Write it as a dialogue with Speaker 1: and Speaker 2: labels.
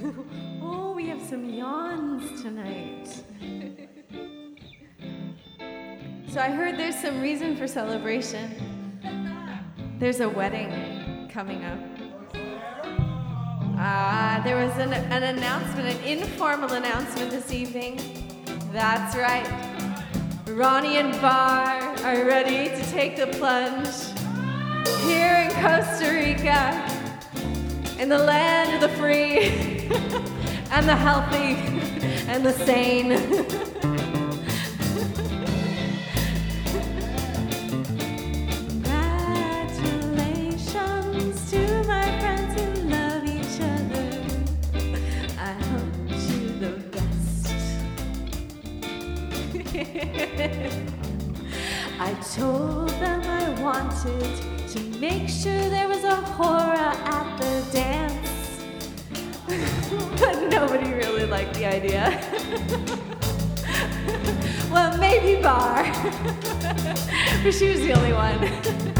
Speaker 1: Oh, we have some yawns tonight. So I heard there's some reason for celebration. There's a wedding coming up. There was an announcement, an informal announcement this evening. That's right. Ronnie and Bar are ready to take the plunge here in Costa Rica, in the land of the free and the healthy and the sane. Congratulations to my friends who love each other. I hope you the best. I told them I wanted to make sure there was a horror at the dance. But nobody really liked the idea. Well, maybe Bar, but she was the only one.